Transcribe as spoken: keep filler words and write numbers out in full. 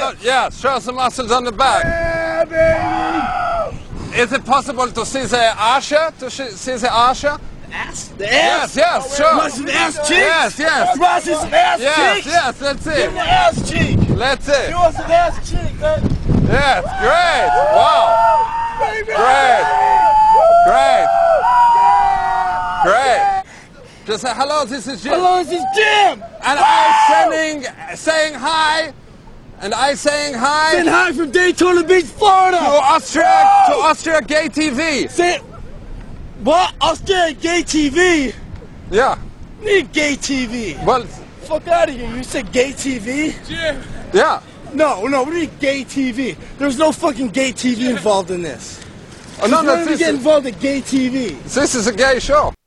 show, yeah, show some muscles on the back. Yeah, baby. Is it possible to see the Asha? To sh- see the Asha? Ass? The Yes, ass? yes, sure. You want some ass cheeks? Yes, yes. You want to see some ass Yes, cheeks? yes, let's Give see. me the ass cheek. Let's see. You want some ass cheek, man? Yes, great. Wow. Baby. Great. Great. Great. Just say hello, this is Jim. Hello, this is Jim. And I'm sending, saying hi. And I saying hi. Saying hi from Daytona Beach, Florida. To Austria, to Austria Gay T V. Say, what? Australia Gay T V? Yeah. Need Gay T V. Well, Fuck out of here. You said Gay T V? Jim. Yeah. No, no, we need Gay T V. There's no fucking Gay T V involved in this. Oh, no, Since no, when did we this get is, involved in Gay T V? this is a gay show.